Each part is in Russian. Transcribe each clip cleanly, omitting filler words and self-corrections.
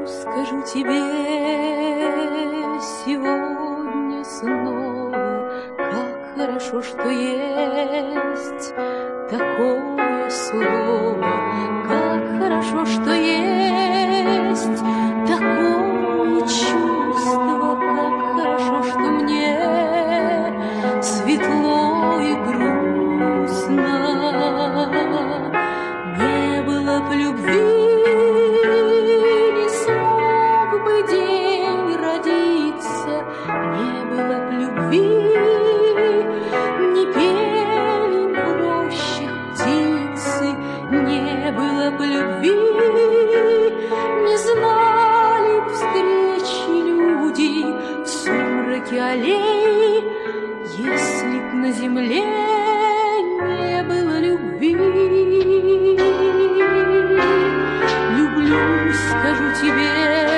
скажу тебе сегодня снова, как хорошо, что есть такое слово, как хорошо, что есть такое чувство, как хорошо, что мне светло и грустно. Не было б любви, не было б любви, не пели в рощах птицы, не было б любви, не знали б встречи люди в сумраке аллей, если б на земле не было любви. Люблю, скажу тебе,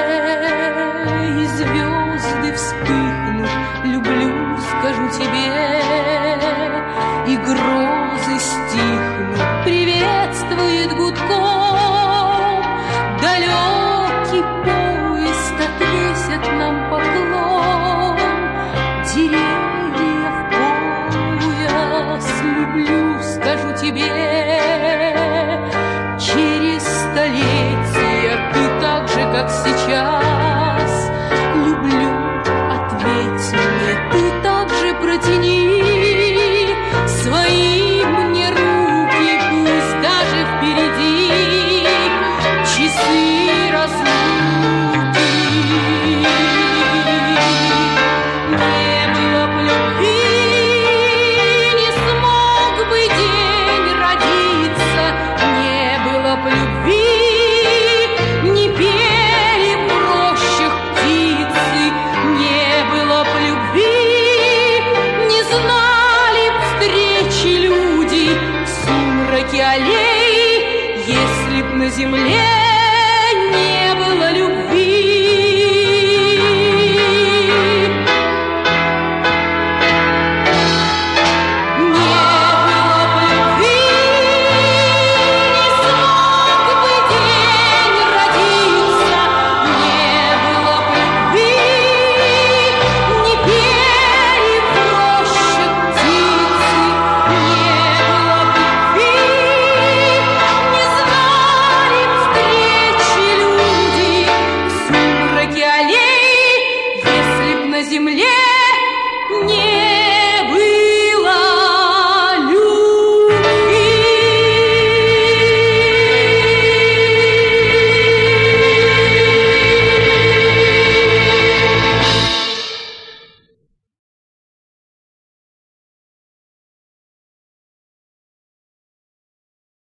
и звезды вспыхнут, люблю, скажу тебе, и грозы стихнут, приветствует гудком далекий поезд, отвесят нам поклон деревья в пояс. Люблю, скажу тебе, через столетия ты так же, как сейчас. Люблю, ответь мне, ты так же протяни свои мне руки, пусть даже впереди часы разлуки. Не было б любви, не смог бы день родиться, не было б любви, не пели б в рощах птицы, не было б любви, не знали б встречи люди в сумраке аллей, если б на земле